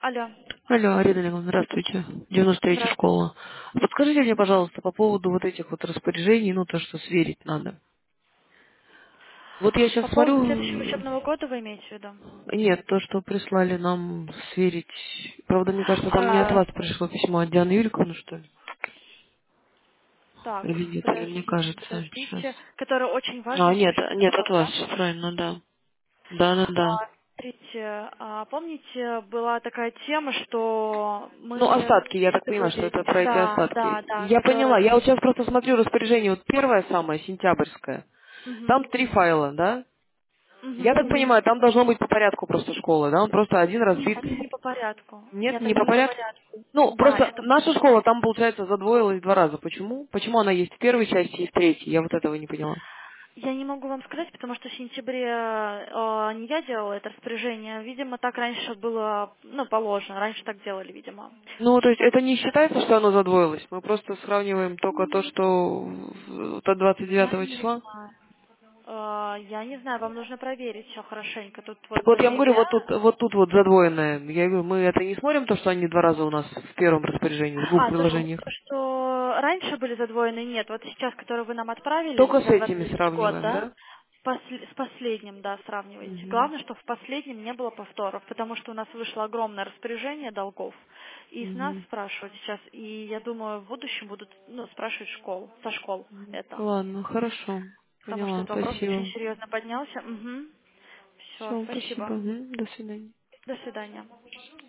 Алло. Алло, Арина Олеговна, здравствуйте. 93-я Здравствуйте. школа. Подскажите мне, пожалуйста, по поводу вот этих вот распоряжений, ну, то, что сверить надо. Вот я сейчас По поводу следующего смотрю, учебного года вы имеете в виду? нет, то, что прислали нам сверить, правда, мне кажется, там не от А, вас пришло письмо, от Дианы Юриковны, что ли? так, Или нет, или мне подождите, кажется, сейчас. подождите. Который очень А, важный нет, следующий нет, от год, вас, да? правильно, да. Да. Смотрите, помните, была такая тема, что Ну, мы остатки, я так понимаю, что договорились, это про эти остатки. да, Я поняла, которая... я вот сейчас просто смотрю распоряжение, вот первое самое, сентябрьское. Там Мгм. 3 файла, да? Я Мгм, так мгм. понимаю, там должно быть по порядку просто школы, да? Он просто один разбит. Нет, не по порядку. Нет, Нет, не они по не по порядку. порядку. Ну, Да, просто это наша школа там, получается, задвоилась 2 раза. Почему? Почему она есть в первой части и в третьей? Я вот этого не поняла. Я не могу вам сказать, потому что в сентябре не я делала это распоряжение. Видимо, так раньше было, ну, положено. Раньше так делали, видимо. Ну, то есть Сейчас это не считается, что оно задвоилось? Мы просто сравниваем только то, что от я 29 не числа? знаю. Я не знаю, вам нужно проверить все хорошенько. Тут Так вот вот, я вам говорю, ноября. вот тут задвоенное. Я говорю, мы это не смотрим, то, что они 2 раза у нас в первом распоряжении, в двух приложениях. То, что раньше были задвоены, нет. Вот сейчас, которые вы нам отправили Только с за этими 23 год, сравниваем, да? да? С последним, да, сравнивайте. Мгм. Главное, что в последнем не было повторов, потому что у нас вышло огромное распоряжение долгов. И с нас Мгм. спрашивают сейчас, и я думаю, в будущем будут, ну, спрашивать со школ это. Ладно, хорошо. Потому что Поняла. этот вопрос очень Спасибо. серьезно поднялся. Угу. Все, Все, спасибо. спасибо. Мгм. До свидания. До свидания.